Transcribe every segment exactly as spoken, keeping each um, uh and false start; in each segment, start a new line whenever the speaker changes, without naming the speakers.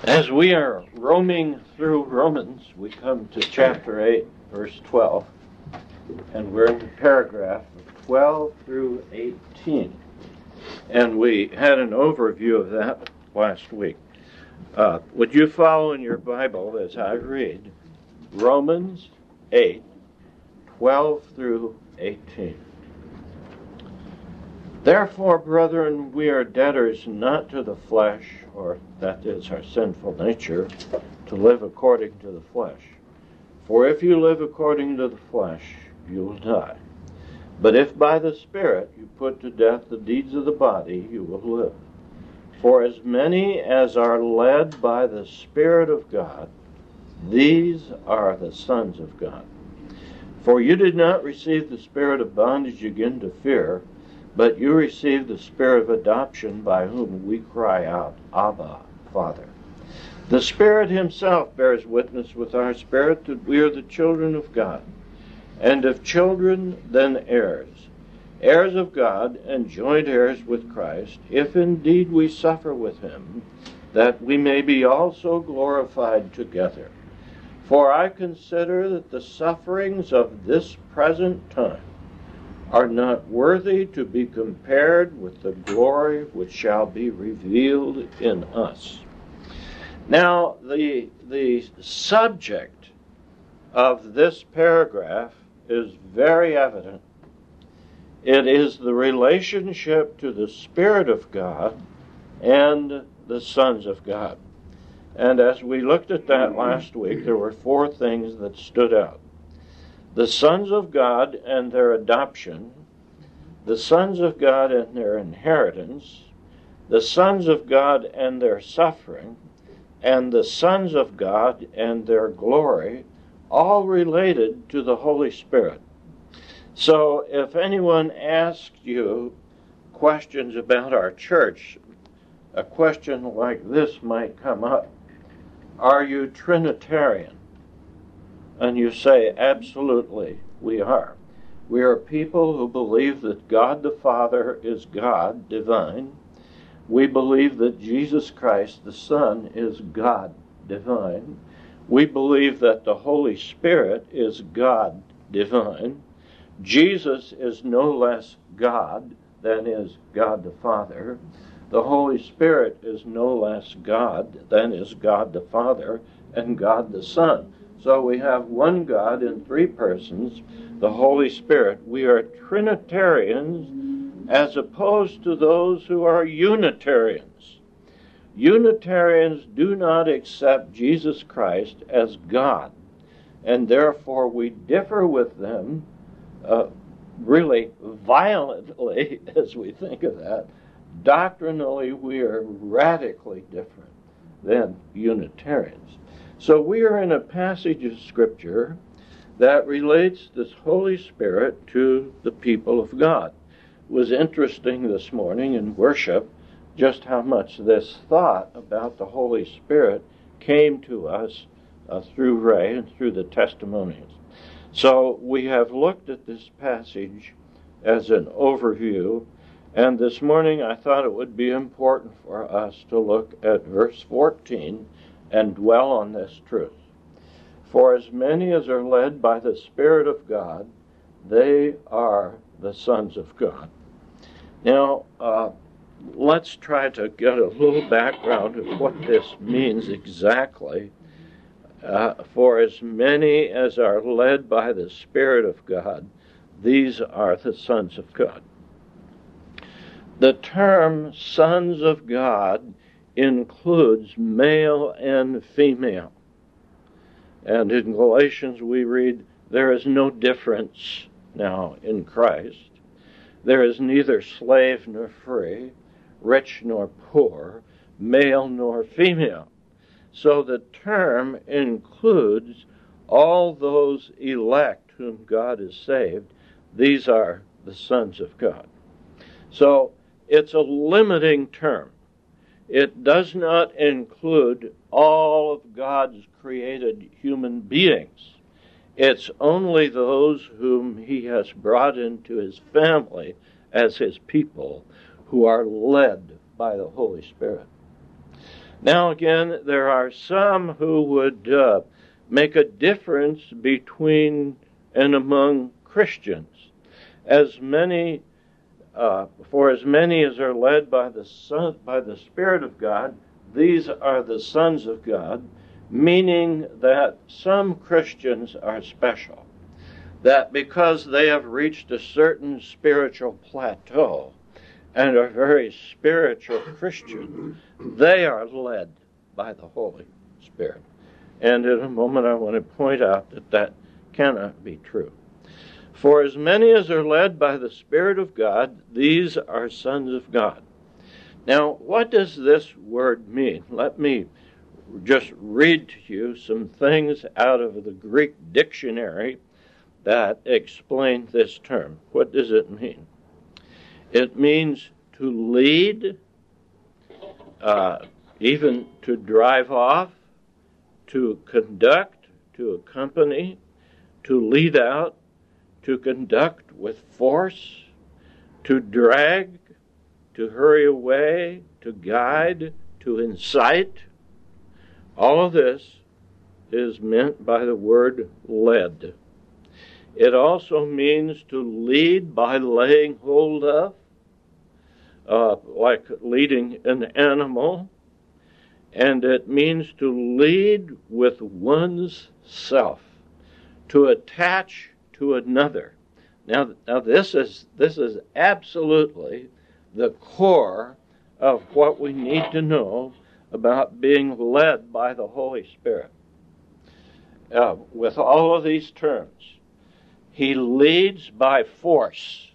As we are roaming through Romans, we come to chapter eight, verse twelve, and we're in the paragraph of twelve through eighteen. And we had an overview of that last week. Uh, would you follow in your Bible as I read Romans eight, twelve through eighteen? Therefore, brethren, we are debtors not to the flesh, or that is our sinful nature, to live according to the flesh. For if you live according to the flesh, you will die. But if by the Spirit you put to death the deeds of the body, you will live. For as many as are led by the Spirit of God, these are the sons of God. For you did not receive the spirit of bondage again to fear, but you received the Spirit of adoption, by whom we cry out, Abba, Father. The Spirit himself bears witness with our spirit that we are the children of God. And if children, then heirs, heirs of God, and joint heirs with Christ, if indeed we suffer with him, that we may be also glorified together. For I consider that the sufferings of this present time are not worthy to be compared with the glory which shall be revealed in us. Now, the, the subject of this paragraph is very evident. It is the relationship to the Spirit of God and the sons of God. And as we looked at that last week, there were four things that stood out. The sons of God and their adoption, the sons of God and their inheritance, the sons of God and their suffering, and the sons of God and their glory, all related to the Holy Spirit. So if anyone asked you questions about our church, a question like this might come up. Are you Trinitarian? And you say, absolutely, we are. We are people who believe that God the Father is God, divine. We believe that Jesus Christ, the Son, is God, divine. We believe that the Holy Spirit is God, divine. Jesus is no less God than is God the Father. The Holy Spirit is no less God than is God the Father and God the Son. So we have one God in three persons, the Holy Spirit. We are Trinitarians as opposed to those who are Unitarians. Unitarians do not accept Jesus Christ as God, and therefore we differ with them uh, really violently as we think of that. Doctrinally, we are radically different than Unitarians. So we are in a passage of Scripture that relates this Holy Spirit to the people of God. It was interesting this morning in worship just how much this thought about the Holy Spirit came to us uh, through Ray and through the testimonies. So we have looked at this passage as an overview, and this morning I thought it would be important for us to look at verse fourteen and dwell on this truth. For as many as are led by the Spirit of God, they are the sons of God. Now, uh, let's try to get a little background of what this means exactly. Uh, for as many as are led by the Spirit of God, these are the sons of God. The term sons of God includes male and female. And in Galatians we read, there is no difference now in Christ. There is neither slave nor free, rich nor poor, male nor female. So the term includes all those elect whom God has saved. These are the sons of God. So it's a limiting term. It does not include all of God's created human beings. It's only those whom he has brought into his family as his people who are led by the Holy Spirit. Now again, there are some who would uh, make a difference between and among Christians. As many, uh, for as many as are led by the Son, by the Spirit of God, these are the sons of God, meaning that some Christians are special. That because they have reached a certain spiritual plateau and are very spiritual Christians, they are led by the Holy Spirit. And in a moment I want to point out that that cannot be true. For as many as are led by the Spirit of God, these are sons of God. Now, what does this word mean? Let me just read to you some things out of the Greek dictionary that explain this term. What does it mean? It means to lead, uh, even to drive off, to conduct, to accompany, to lead out, to conduct with force, to drag, to hurry away, to guide, to incite. All of this is meant by the word led. It also means to lead by laying hold of, uh, like leading an animal, and it means to lead with one's self, to attach to another. Now, now this is this is absolutely the core of what we need to know about being led by the Holy Spirit. Uh, with all of these terms, He leads by force.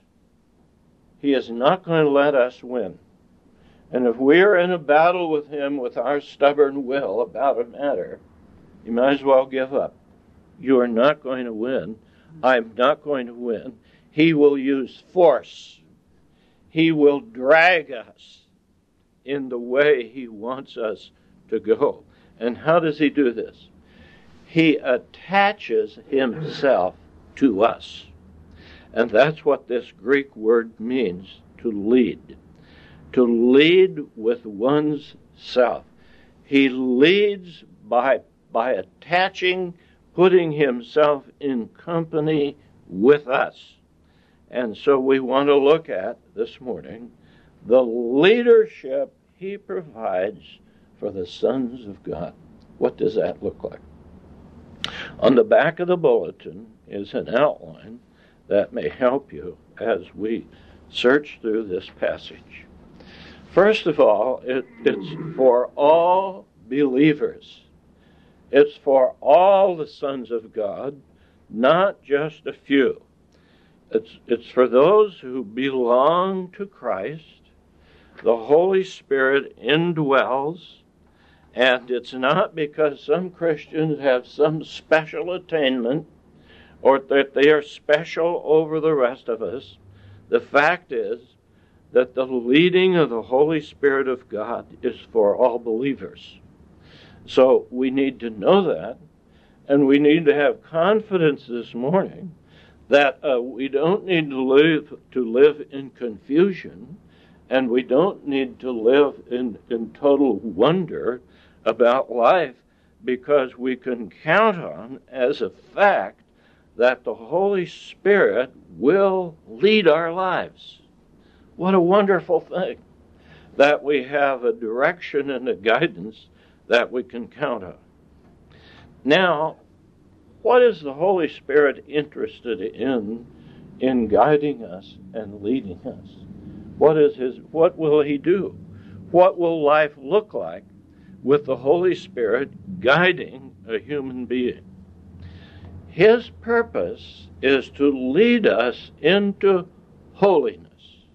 He is not going to let us win. And if we are in a battle with Him with our stubborn will about a matter, you might as well give up. You are not going to win. I'm not going to win. He will use force. He will drag us in the way He wants us to go. And how does He do this? He attaches Himself to us. And that's what this Greek word means, to lead. To lead with one's self. He leads by, by attaching, putting Himself in company with us. And so we want to look at, this morning, the leadership He provides for the sons of God. What does that look like? On the back of the bulletin is an outline that may help you as we search through this passage. First of all, it, it's for all believers. It's for all the sons of God, not just a few. It's, it's for those who belong to Christ. The Holy Spirit indwells, and it's not because some Christians have some special attainment or that they are special over the rest of us. The fact is that the leading of the Holy Spirit of God is for all believers. So we need to know that, and we need to have confidence this morning that uh, we don't need to live to live in confusion, and we don't need to live in, in total wonder about life, because we can count on as a fact that the Holy Spirit will lead our lives. What a wonderful thing that we have a direction and a guidance that we can count on. Now, what is the Holy Spirit interested in in guiding us and leading us? What is his what will He do? What will life look like with the Holy Spirit guiding a human being? His purpose is to lead us into holiness,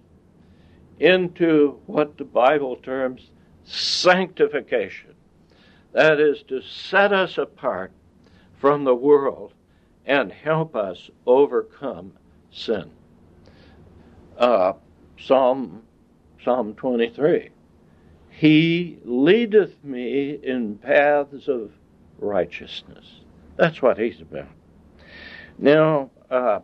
into what the Bible terms sanctification. That is, to set us apart from the world and help us overcome sin. Uh, Psalm, Psalm twenty-three. He leadeth me in paths of righteousness. That's what He's about. Now, uh,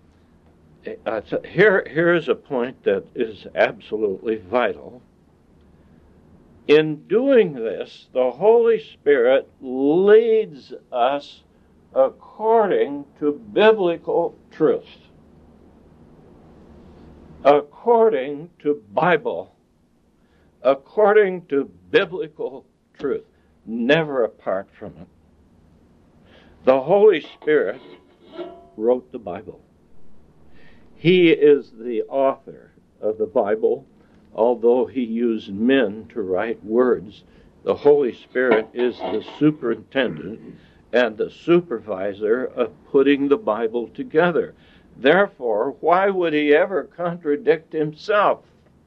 uh, here, here's a point that is absolutely vital. In doing this, the Holy Spirit leads us according to biblical truth, according to Bible, according to biblical truth, never apart from it. The Holy Spirit wrote the Bible. He is the author of the Bible. Although he used men to write words, the Holy Spirit is the superintendent and the supervisor of putting the Bible together. Therefore, why would he ever contradict himself?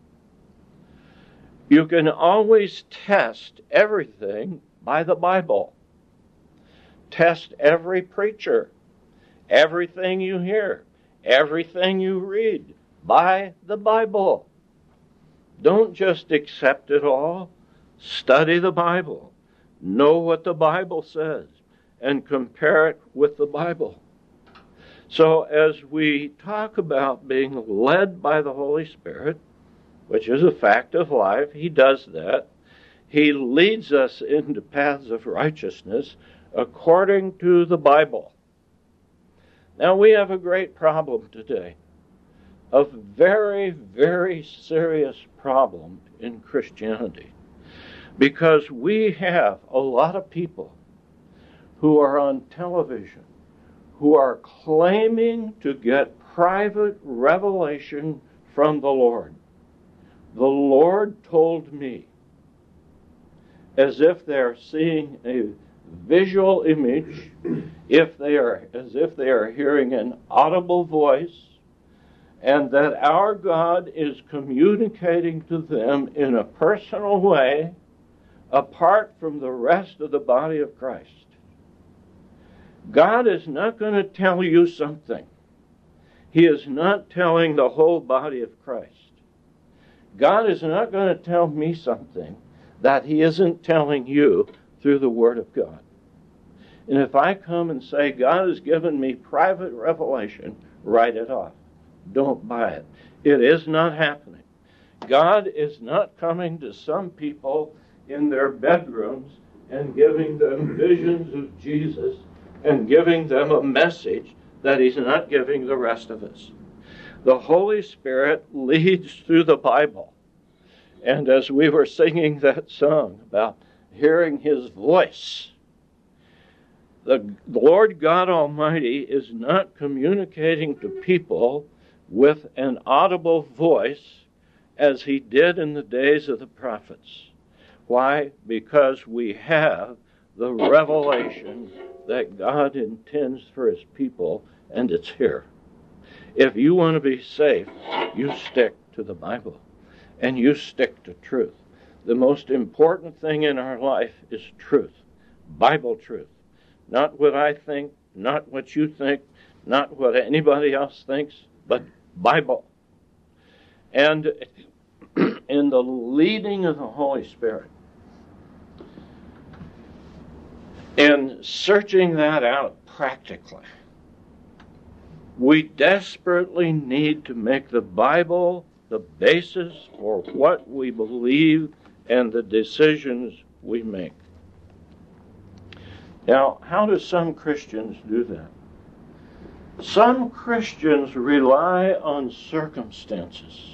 You can always test everything by the Bible. Test every preacher, everything you hear, everything you read by the Bible. Don't just accept it all. Study the Bible. Know what the Bible says and compare it with the Bible. So as we talk about being led by the Holy Spirit, which is a fact of life, he does that. He leads us into paths of righteousness according to the Bible. Now we have a great problem today. A very, very serious problem in Christianity, because we have a lot of people who are on television who are claiming to get private revelation from the Lord. The Lord told me, as if they're seeing a visual image, if they are as if they are hearing an audible voice, and that our God is communicating to them in a personal way, apart from the rest of the body of Christ. God is not going to tell you something. He is not telling the whole body of Christ. God is not going to tell me something that he isn't telling you through the Word of God. And if I come and say, God has given me private revelation, write it off. Don't buy it. It is not happening. God is not coming to some people in their bedrooms and giving them visions of Jesus and giving them a message that he's not giving the rest of us. The Holy Spirit leads through the Bible. And as we were singing that song about hearing his voice, the Lord God Almighty is not communicating to people with an audible voice as he did in the days of the prophets. Why? Because we have the revelation that God intends for his people, and it's here. If you want to be safe, you stick to the Bible, and you stick to truth. The most important thing in our life is truth, Bible truth. Not what I think, not what you think, not what anybody else thinks, but Bible. And in the leading of the Holy Spirit, in searching that out practically, we desperately need to make the Bible the basis for what we believe and the decisions we make. Now, how do some Christians do that? Some Christians rely on circumstances.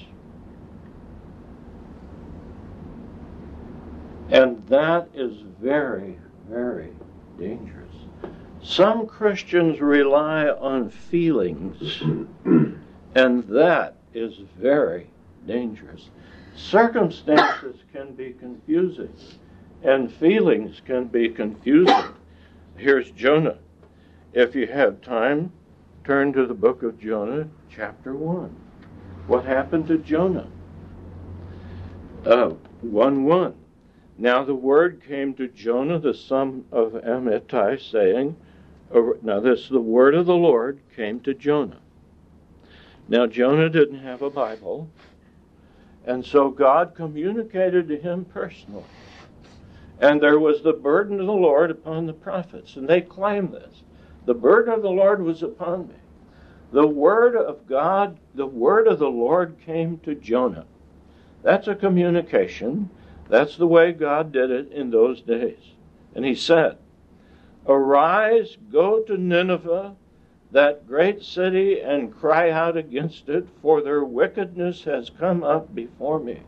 And that is very, very dangerous. Some Christians rely on feelings, and that is very dangerous. Circumstances can be confusing, and feelings can be confusing. Here's Jonah. If you have time, turn to the book of Jonah, chapter one. What happened to Jonah? Uh, one one. Now the word came to Jonah, the son of Amittai, saying, or, now this, the word of the Lord came to Jonah. Now Jonah didn't have a Bible, and so God communicated to him personally. And there was the burden of the Lord upon the prophets, and they claimed this. The burden of the Lord was upon me. The word of God, the word of the Lord came to Jonah. That's a communication That's the way God did it in those days. And he said, "Arise, go to Nineveh, that great city, and cry out against it, for their wickedness has come up before me."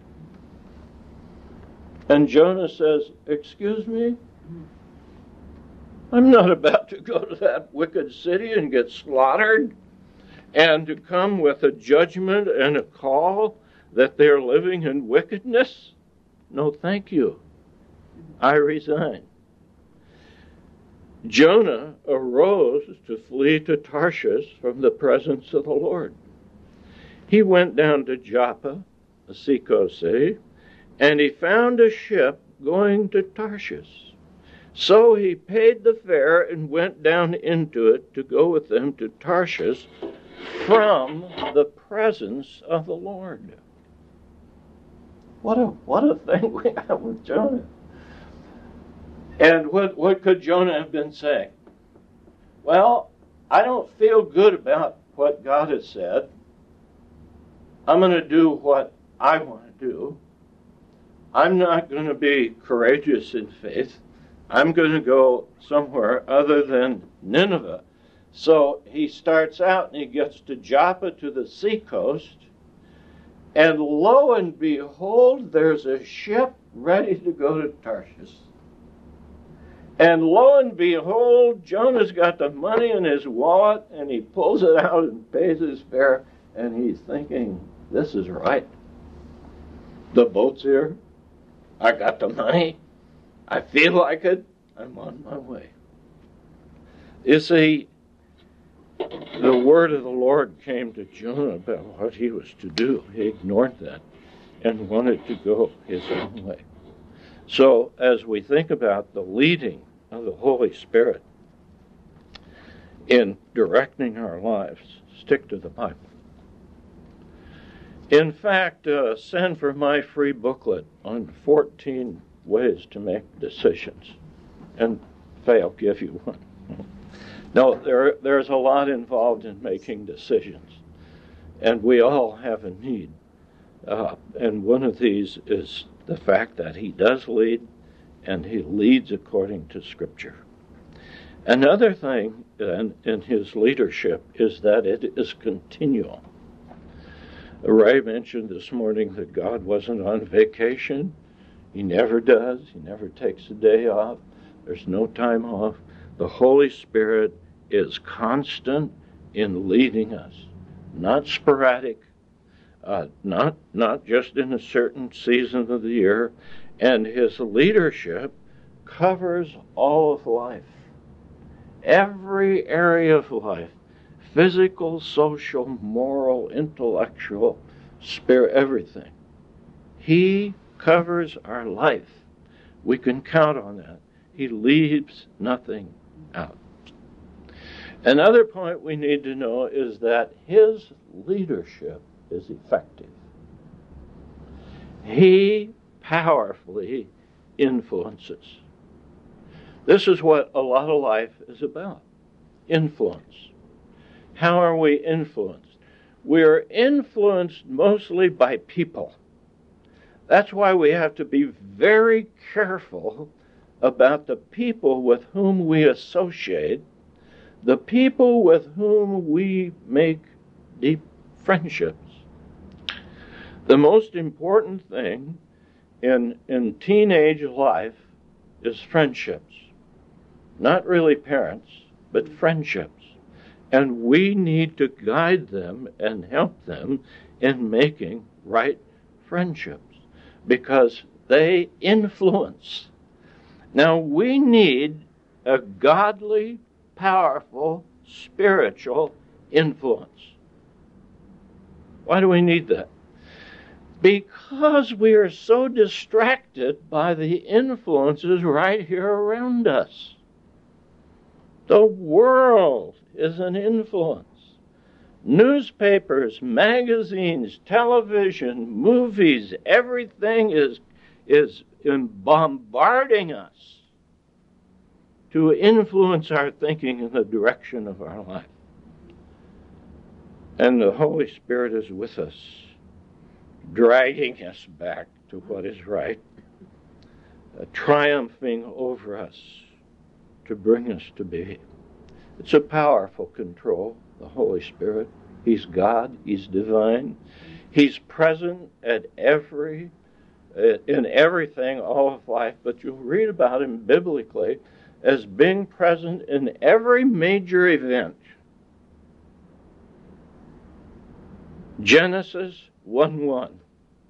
And Jonah says, "Excuse me? I'm not about to go to that wicked city and get slaughtered, and to come with a judgment and a call that they're living in wickedness. No, thank you. I resign." Jonah arose to flee to Tarshish from the presence of the Lord. He went down to Joppa, a seacoast city, and he found a ship going to Tarshish. So he paid the fare and went down into it to go with them to Tarshish from the presence of the Lord. What a what a thing we have with Jonah. And what, what could Jonah have been saying? Well, I don't feel good about what God has said. I'm going to do what I want to do. I'm not going to be courageous in faith. I'm going to go somewhere other than Nineveh. So he starts out and he gets to Joppa, to the seacoast, and lo and behold, there's a ship ready to go to Tarshish. And lo and behold, Jonah's got the money in his wallet, and he pulls it out and pays his fare, and he's thinking, this is right. The boat's here. I got the money. I feel like it. I'm on my way. You see, the word of the Lord came to Jonah about what he was to do. He ignored that and wanted to go his own way. So as we think about the leading of the Holy Spirit in directing our lives, stick to the Bible. In fact, uh, send for my free booklet on fourteen ways to make decisions, and Faye, I'll give you one. No, there there's a lot involved in making decisions, and we all have a need. Uh, and one of these is the fact that he does lead, and he leads according to Scripture. Another thing in, in his leadership is that it is continual. Ray mentioned this morning that God wasn't on vacation. He never does. He never takes a day off. There's no time off. The Holy Spirit is constant in leading us, not sporadic, uh, not not just in a certain season of the year. And his leadership covers all of life, every area of life, physical, social, moral, intellectual, spirit, everything. He covers our life. We can count on that. He leaves nothing out. Another point we need to know is that his leadership is effective. He powerfully influences. This is what a lot of life is about, influence. How are we influenced? We are influenced mostly by people. That's why we have to be very careful about the people with whom we associate, the people with whom we make deep friendships. The most important thing in, in teenage life is friendships. Not really parents, but friendships. And we need to guide them and help them in making right friendships because they influence. Now, we need a godly, powerful, spiritual influence. Why do we need that? Because we are so distracted by the influences right here around us. The world is an influence. Newspapers, magazines, television, movies, everything is, is in bombarding us to influence our thinking in the direction of our life. And the Holy Spirit is with us, dragging us back to what is right uh, triumphing over us to bring us to be. It's a powerful control, the Holy Spirit. He's God. He's divine. He's present at every, in everything, all of life. But you'll read about him biblically as being present in every major event. Genesis one one.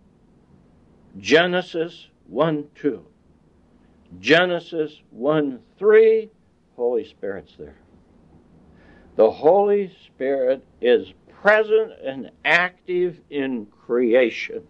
Genesis one two. Genesis one three. Holy Spirit's there. The Holy Spirit is present and active in creation.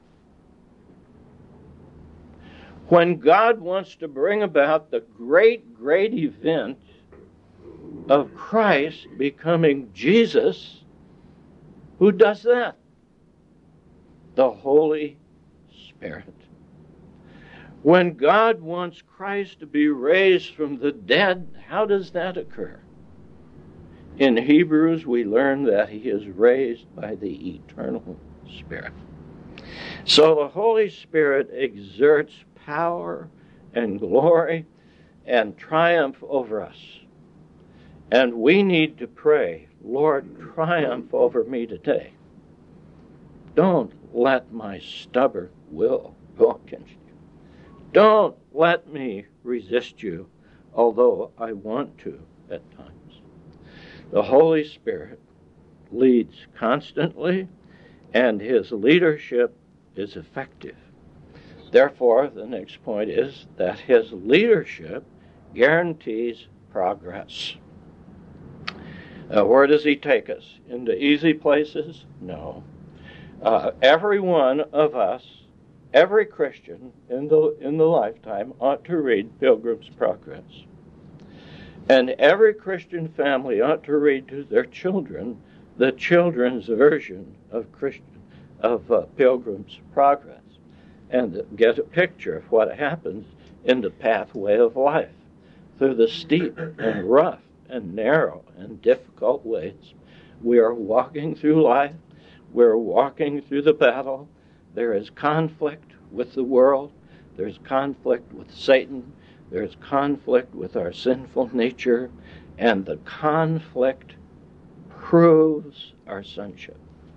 When God wants to bring about the great, great event of Christ becoming Jesus, who does that? The Holy Spirit. When God wants Christ to be raised from the dead, how does that occur? In Hebrews, we learn that he is raised by the eternal Spirit. So the Holy Spirit exerts power and glory and triumph over us. And we need to pray, Lord, triumph over me today. Don't let my stubborn will go against you. Don't let me resist you, although I want to at times. The Holy Spirit leads constantly, and his leadership is effective. Therefore, the next point is that his leadership guarantees progress. Uh, where does he take us? Into easy places? No. Uh, every one of us, every Christian in the, in the lifetime ought to read Pilgrim's Progress. And every Christian family ought to read to their children the children's version of Christian of uh, Pilgrim's Progress, and get a picture of what happens in the pathway of life through the steep and rough and narrow and difficult ways. We are walking through life. We're walking through the battle. There is conflict with the world. There's conflict with Satan. There's conflict with our sinful nature, and the conflict proves our sonship.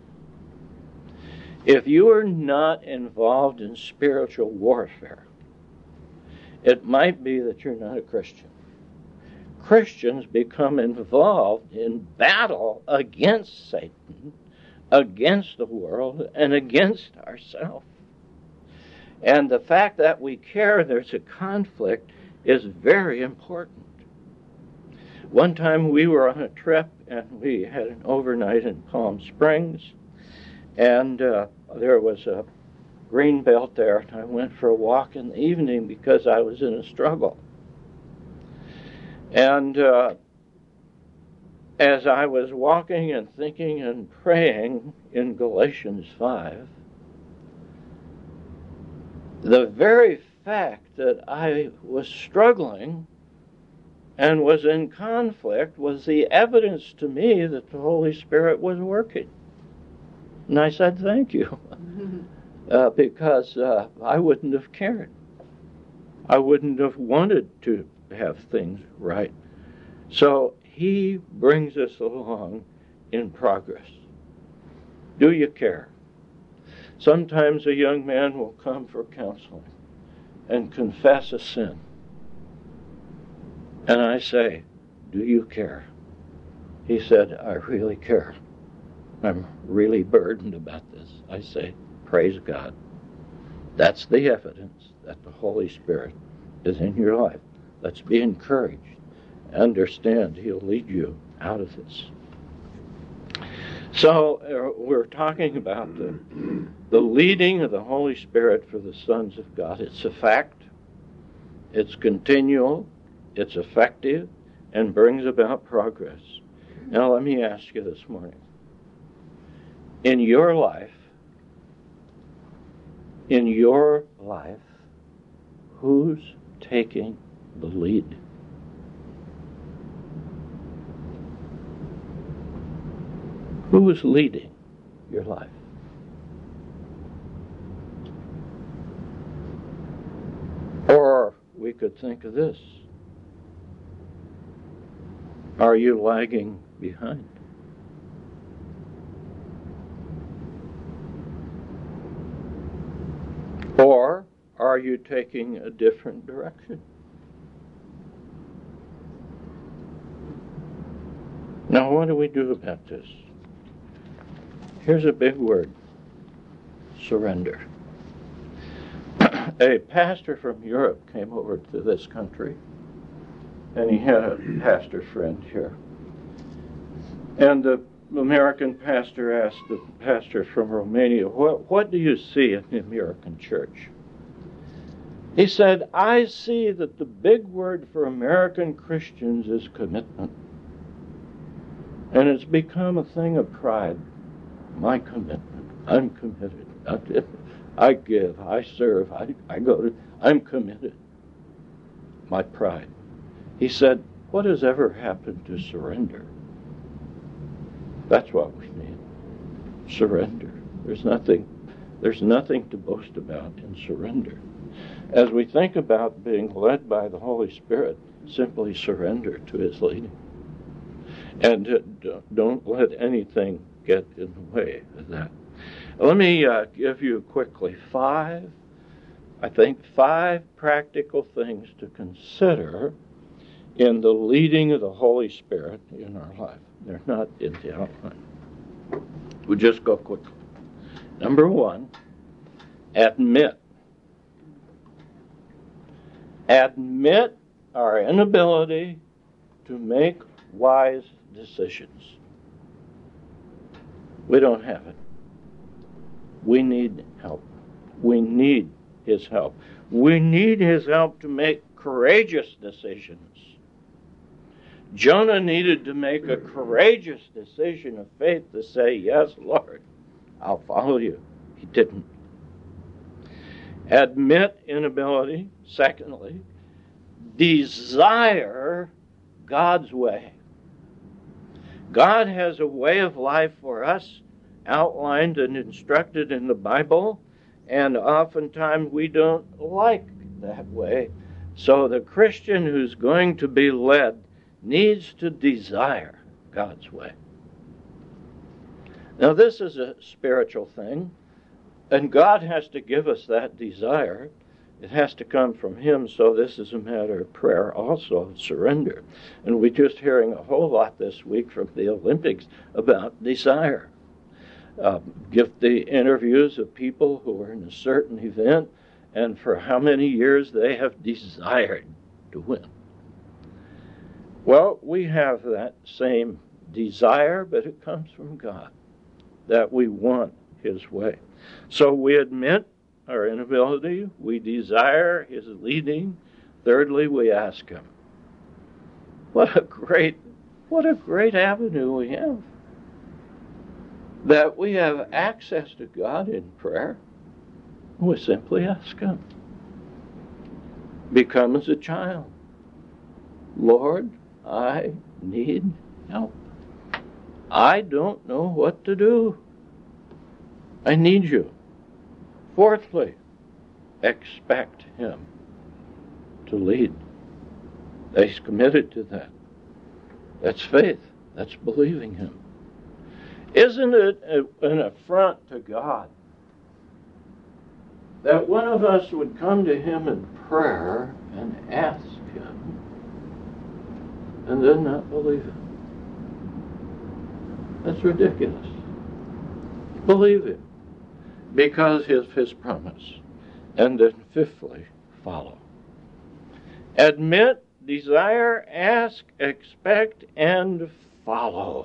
If you are not involved in spiritual warfare, it might be that you're not a Christian. Christians become involved in battle against Satan, against the world, and against ourselves. And the fact that we care there's a conflict is very important. One time we were on a trip, and we had an overnight in Palm Springs, and uh, there was a green belt there, and I went for a walk in the evening because I was in a struggle. And uh, as I was walking and thinking and praying in Galatians five, the very fact that I was struggling and was in conflict was the evidence to me that the Holy Spirit was working. And I said, thank you, uh, because uh, I wouldn't have cared. I wouldn't have wanted to have things right. So he brings us along in progress. Do you care? Sometimes a young man will come for counseling and confess a sin. And I say, do you care? He said, I really care. I'm really burdened about this. I say, praise God. That's the evidence that the Holy Spirit is in your life. Let's be encouraged. Understand he'll lead you out of this. So uh, we're talking about the, the leading of the Holy Spirit for the sons of God. It's a fact. It's continual. It's effective and brings about progress. Now let me ask you this morning. In your life, in your life, who's taking the lead? Who is leading your life? Or we could think of this. Are you lagging behind? Or are you taking a different direction? Now, what do we do about this? Here's a big word: surrender. A pastor from Europe came over to this country, and he had a pastor friend here. And the American pastor asked the pastor from Romania, what, what do you see in the American church? He said, I see that the big word for American Christians is commitment. And it's become a thing of pride. My commitment. I'm committed. I give. I serve. I, I go to. I'm committed. My pride. He said, what has ever happened to surrender? That's what we need. Surrender. There's nothing, there's nothing to boast about in surrender. As we think about being led by the Holy Spirit, simply surrender to His leading. And uh, don't let anything get in the way of that. Let me uh, give you quickly five, I think, five practical things to consider in the leading of the Holy Spirit in our life. They're not in the outline. We'll just go quickly. Number one, admit. Admit our inability to make wise decisions. We don't have it. We need help. We need His help. We need His help to make courageous decisions. Jonah needed to make a courageous decision of faith to say, yes, Lord, I'll follow you. He didn't. Admit inability. Secondly, desire God's way. God has a way of life for us outlined and instructed in the Bible, and oftentimes we don't like that way. So the Christian who's going to be led needs to desire God's way. Now, this is a spiritual thing, and God has to give us that desire. It has to come from Him, so this is a matter of prayer also, surrender. And we're just hearing a whole lot this week from the Olympics about desire. Uh, give the interviews of people who are in a certain event, and for how many years they have desired to win. Well, we have that same desire, but it comes from God, that we want His way. So we admit our inability, we desire His leading. Thirdly, we ask Him. What a great, what a great avenue we have. That we have access to God in prayer. We simply ask Him. Become as a child. Lord, I need help. I don't know what to do. I need you. Fourthly, expect Him to lead. He's committed to that. That's faith. That's believing Him. Isn't it an affront to God that one of us would come to Him in prayer and ask Him and then not believe Him? That's ridiculous. Believe Him because of His promise. And then fifthly, follow. Admit, desire, ask, expect, and follow.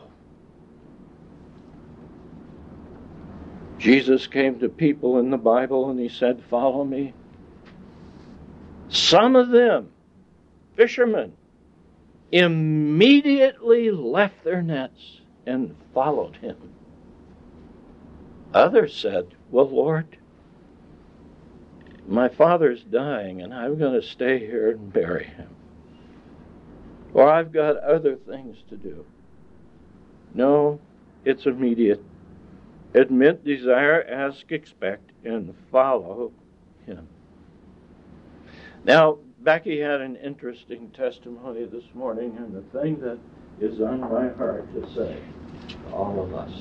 Jesus came to people in the Bible and He said, follow me. Some of them, fishermen, immediately left their nets and followed Him. Others said, well, Lord, my father's dying and I'm going to stay here and bury him. Or I've got other things to do. No, it's immediate. Admit, desire, ask, expect, and follow Him. Now, Becky had an interesting testimony this morning, and the thing that is on my heart to say to all of us.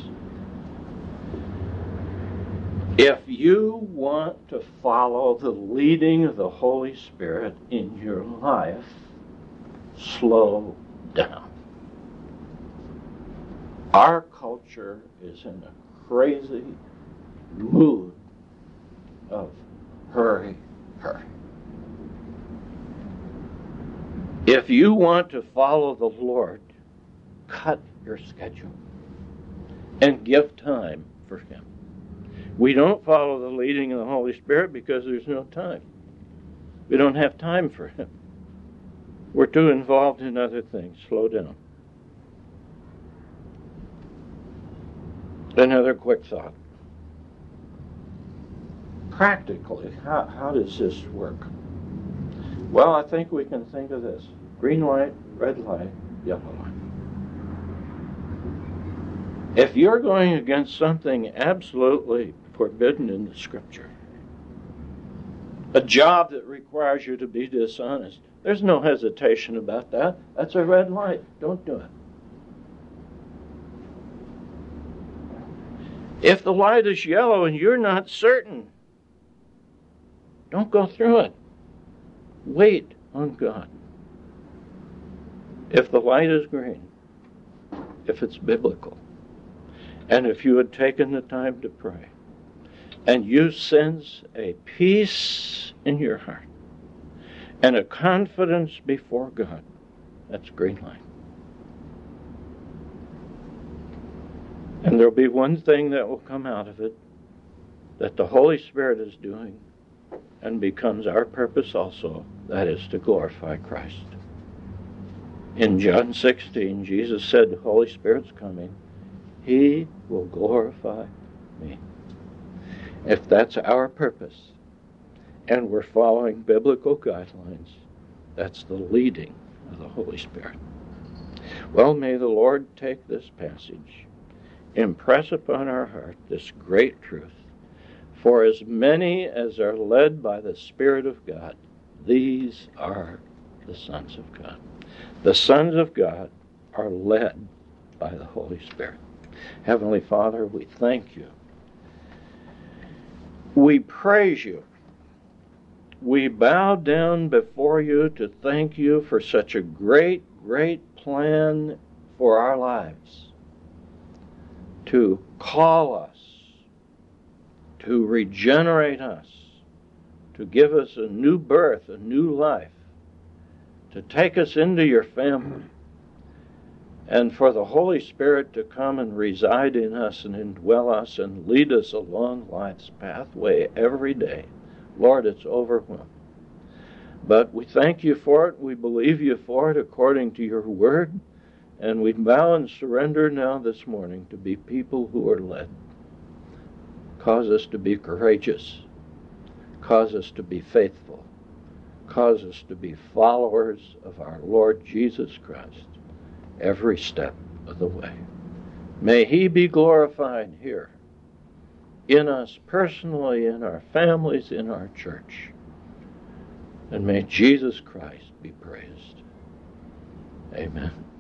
If you want to follow the leading of the Holy Spirit in your life, slow down. Our culture is in a crazy mood of hurry, hurry. If you want to follow the Lord, cut your schedule and give time for Him. We don't follow the leading of the Holy Spirit because there's no time. We don't have time for Him. We're too involved in other things. Slow down. Another quick thought. Practically, how, how does this work? Well, I think we can think of this. Green light, red light, yellow light. If you're going against something absolutely forbidden in the Scripture, a job that requires you to be dishonest, there's no hesitation about that. That's a red light. Don't do it. If the light is yellow and you're not certain, don't go through it. Wait on God. If the light is green, if it's biblical, and if you had taken the time to pray, and you sense a peace in your heart, and a confidence before God, that's green light. And there'll be one thing that will come out of it that the Holy Spirit is doing and becomes our purpose also, that is to glorify Christ. In John sixteen, Jesus said, the Holy Spirit's coming. He will glorify me. If that's our purpose, and we're following biblical guidelines, that's the leading of the Holy Spirit. Well, may the Lord take this passage, impress upon our heart this great truth. For as many as are led by the Spirit of God, these are the sons of God. The sons of God are led by the Holy Spirit. Heavenly Father, we thank you. We praise you. We bow down before you to thank you for such a great, great plan for our lives. To call us, to regenerate us, to give us a new birth, a new life, to take us into your family, and for the Holy Spirit to come and reside in us and indwell us and lead us along life's pathway every day. Lord, it's overwhelming. But we thank you for it. We believe you for it according to your word. And we bow and surrender now this morning to be people who are led. Cause us to be courageous. Cause us to be faithful. Cause us to be followers of our Lord Jesus Christ every step of the way. May he be glorified here, in us personally, in our families, in our church. And may Jesus Christ be praised. Amen.